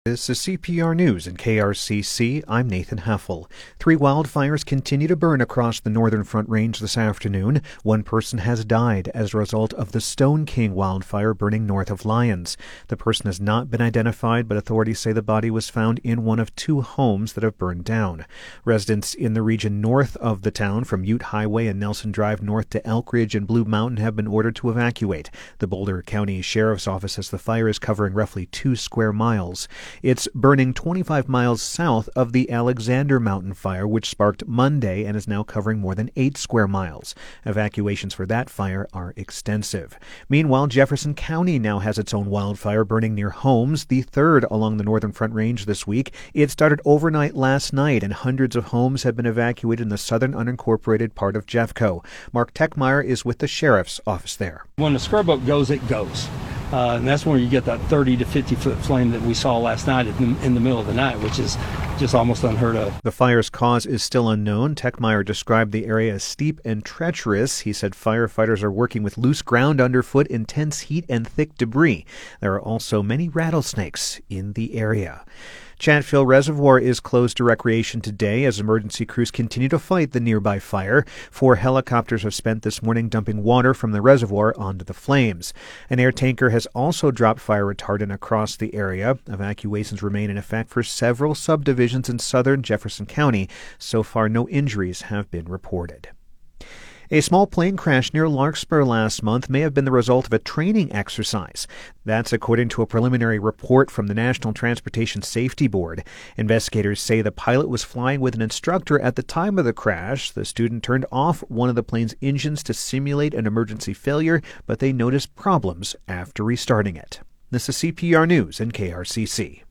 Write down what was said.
This is CPR News and KRCC. I'm Nathan Heffel. 3 wildfires continue to burn across the Northern Front Range this afternoon. 1 person has died as a result of the Stone King wildfire burning north of Lyons. The person has not been identified, but authorities say the body was found in one of 2 homes that have burned down. Residents in the region north of the town, from Ute Highway and Nelson Drive north to Elk Ridge and Blue Mountain, have been ordered to evacuate. The Boulder County Sheriff's Office says the fire is covering roughly 2 square miles. It's burning 25 miles south of the Alexander Mountain fire, which sparked Monday and is now covering more than 8 square miles. Evacuations for that fire are extensive. Meanwhile, Jefferson County now has its own wildfire burning near homes, the 3rd along the Northern Front Range this week. It started overnight last night, and hundreds of homes have been evacuated in the southern unincorporated part of Jeffco. Mark Techmeyer is with the Sheriff's Office there. When the scrub oak goes, it goes. And that's where you get that 30 to 50 foot flame that we saw last night in the middle of the night, which is just almost unheard of. The fire's cause is still unknown. Techmeyer described the area as steep and treacherous. He said firefighters are working with loose ground underfoot, intense heat, and thick debris. There are also many rattlesnakes in the area. Chatfield Reservoir is closed to recreation today as emergency crews continue to fight the nearby fire. 4 helicopters have spent this morning dumping water from the reservoir onto the flames. An air tanker has also dropped fire retardant across the area. Evacuations remain in effect for several subdivisions in southern Jefferson County. So far, no injuries have been reported. A small plane crash near Larkspur last month may have been the result of a training exercise. That's according to a preliminary report from the National Transportation Safety Board. Investigators say the pilot was flying with an instructor at the time of the crash. The student turned off one of the plane's engines to simulate an emergency failure, but they noticed problems after restarting it. This is CPR News and KRCC.